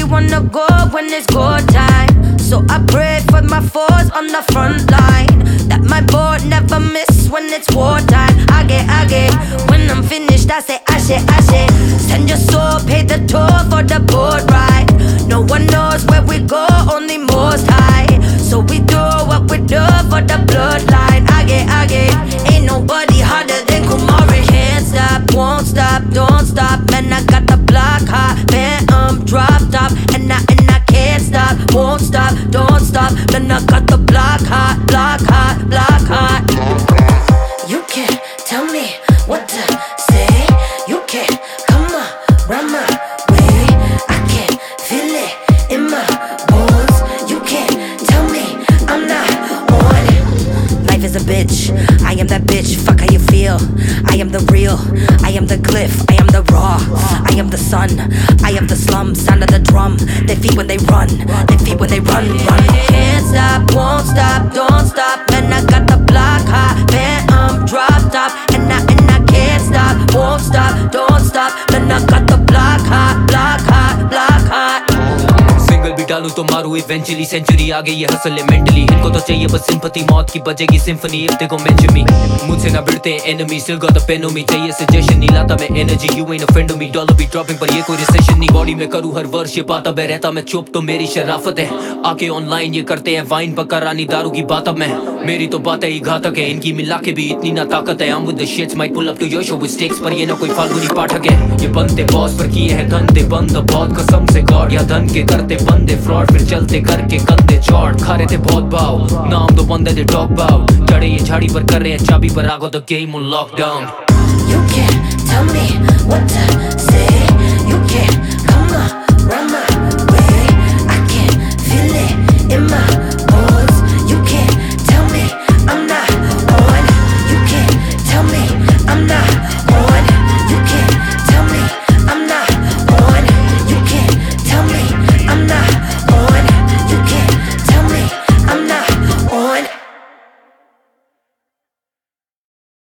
wanna go when it's go time. So I pray for my foes on the front line, that my boat never miss when it's wartime. I get, when I'm finished I say ashe. Send your soul, pay the toll for the boat ride. No one knows where we go, only Most High. So we do what we do for the bloodline. I get, ain't nobody harder than Kumari. Can't stop, won't stop, don't stop. Man, I got the block hot, Phantom drop top, and I can't stop, won't stop, don't stop. Man, I got the block hot, block hot, block hot. You can't tell me what to say. You can't come around my way. I can feel it in my bones. You can't tell me I'm not on. Life is a bitch, I am that bitch. Fuck how you feel. I am the real, I am the cliff, I am the raw, I am the sun, I am the slum. Sound of the drum, they feed when they run, they feed when they run. Can't stop, won't stop, don't stop. Man, I got the block hot, Phantom drop top, and I can't stop, won't stop, don't stop. Man, I got the block hot, block hot, block hot. Single भी डालूं तो मारू eventually century आ गई है hustle है mentally. इनको तो चाहिए बस सिंपैथी, मौत की बजेगी symphony if they go mention me. मुझसे ना भिड़ते हैं enemy, still got the pen on me. चाहिए सजेशन नहीं लाता मैं energy, you ain't a friend of me. Dollar भी ड्रॉपिंग पर ये कोई रिसेशन नहीं. बॉडी में करूं हर वर्ष ये पाता बह रहता मैं चुप तो मेरी शराफत है. आके ऑनलाइन ये करते हैं वाइन पक्का रानी दारू की बात. अब मैं मेरी तो बातें ही घातक है, इनकी मिला के भी इतनी ना ताकत है. I'm with the shits, might pull up to your show with stakes, पर ये ना कोई फाल्गुनी पाठक है. ये बंदे बॉस पर किए हैं धंधे बंद बहुत कसम से गॉड. या धन के करते बंदे फ्रॉड, फिर चलते करके कंधे चौड़. खा रहे थे बहुत भाव, नाम तो बंदे दे टॉक बाउट. चढ़े ये झाड़ी पर कर रहे हैं चाबी पर, आगो the game on lockdown. You can't tell me what to